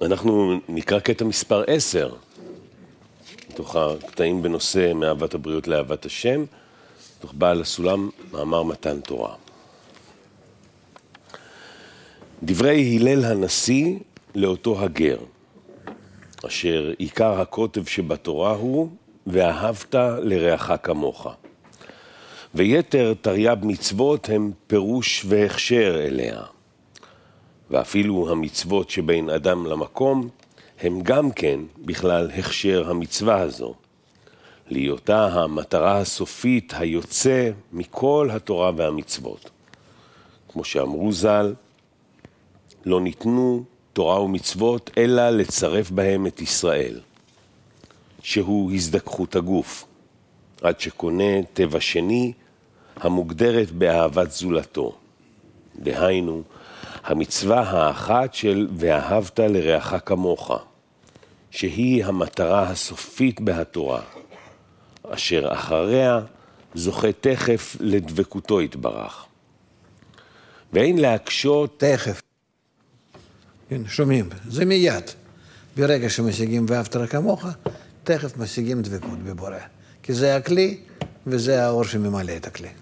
אנחנו נקרא קטע מספר 10, מתוך הקטעים בנושא מאהבת הבריאות לאהבת השם, מתוך בעל הסולם, מאמר מתן תורה. דברי הלל הנשיא לאותו הגר, אשר עיקר הקוטב שבתורה הוא, ואהבת לרעך כמוך. ויתר תרי"ג מצוות הם פירוש והכשר אליה. ואפילו המצוות שבין אדם למקום, הם גם כן בכלל הכשר המצווה הזו. להיותה המטרה הסופית היוצא מכל התורה והמצוות. כמו שאמרו ז"ל, לא ניתנו תורה ומצוות אלא לצרף בהם את ישראל, שהוא הזדככות הגוף, עד שקונה טבע שני המוגדרת באהבת זולתו. דהיינו, המצווה האחת של ואהבת לרעך כמוך, שהיא המטרה הסופית בהתורה, אשר אחריה זוכה תכף לדבקותו יתברך. ואין להקשות... תכף. שומעים, זה מיד. ברגע שמשיגים ואהבת לרעך כמוך, תכף משיגים דבקות בבורא. כי זה הכלי, וזה האור שממלא את הכלי.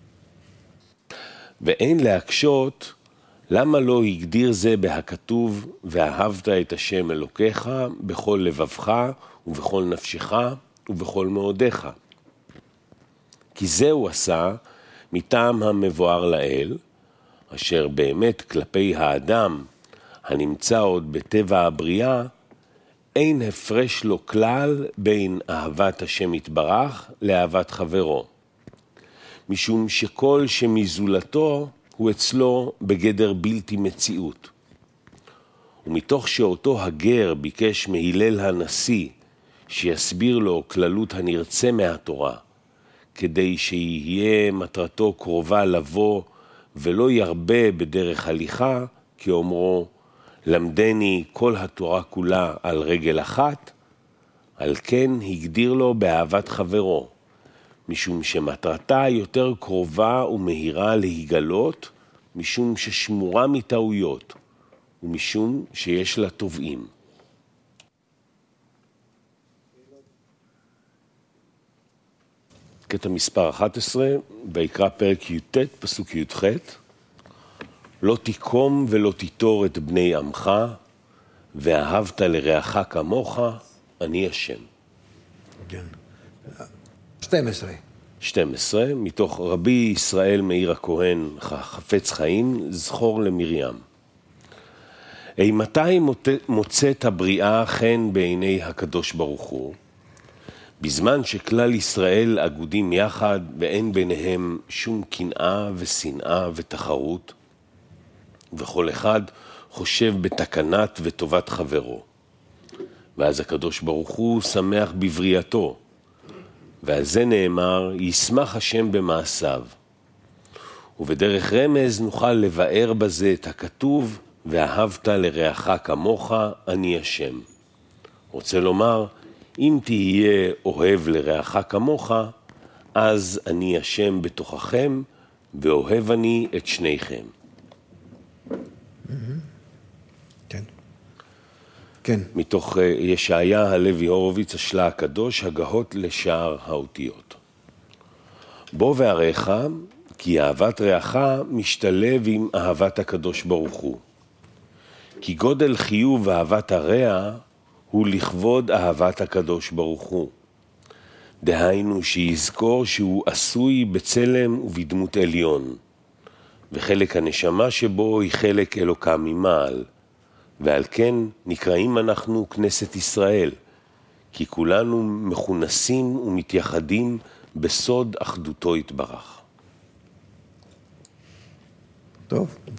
ואין להקשות, למה לא הגדיר זה בהכתוב, ואהבת את השם אלוקיך בכל לבבך ובכל נפשך ובכל מאודיך? כי זה הוא עשה מטעם המבואר לאל, אשר באמת כלפי האדם הנמצא עוד בטבע הבריאה, אין הפרש לו כלל בין אהבת השם יתברך לאהבת חברו. משום שכל שמזולתו הוא אצלו בגדר בלתי מציאות. ומתוך שאותו הגר ביקש מהלל הנשיא שיסביר לו כללות הנרצה מהתורה, כדי שיהיה מטרתו קרובה לבוא ולא ירבה בדרך הליכה, כי אומרו, למדני כל התורה כולה על רגל אחת, על כן הגדיר לו באהבת חברו, משום שמטרתה יותר קרובה ומהירה להיגלות, משום ששמורה מטעויות, ומשום שיש לה תובעים. קטע מספר 11, ויקרא פרק י"ט, פסוק י"ח, לא תיקום ולא תיטור את בני עמך, ואהבת לרעך כמוך, אני השם. כן. 12, מתוך רבי ישראל מאיר הכהן חפץ חיים, זכור למרים. מתי מוצאת הבריאה חן בעיני הקדוש ברוך הוא? בזמן שכלל ישראל אגודים יחד ואין ביניהם שום קנאה ושנאה ותחרות, וכל אחד חושב בתקנת וטובת חברו. ואז הקדוש ברוך הוא שמח בבריאתו, ועל זה נאמר, ישמח השם במעשיו. ובדרך רמז נוכל לבאר בזה את הכתוב, ואהבת לרעך כמוך, אני השם. רוצה לומר, אם תהיה אוהב לרעך כמוך, אז אני השם בתוככם, ואוהב אני את שניכם. כן. כן. מתוך ישעיה הלוי הורוביץ, השלה הקדוש, הגהות לשער האותיות. בוא ועריך, כי אהבת רעך משתלב עם אהבת הקדוש ברוך הוא. כי גודל חיוב אהבת הרע הוא לכבוד אהבת הקדוש ברוך הוא. דהיינו שיזכור שהוא עשוי בצלם ובדמות עליון, וחלק הנשמה שבו היא חלק אלוקה ממעל, ועל כן נקראים אנחנו כנסת ישראל, כי כולנו מכונסים ומתייחדים בסוד אחדותו יתברך. טוב.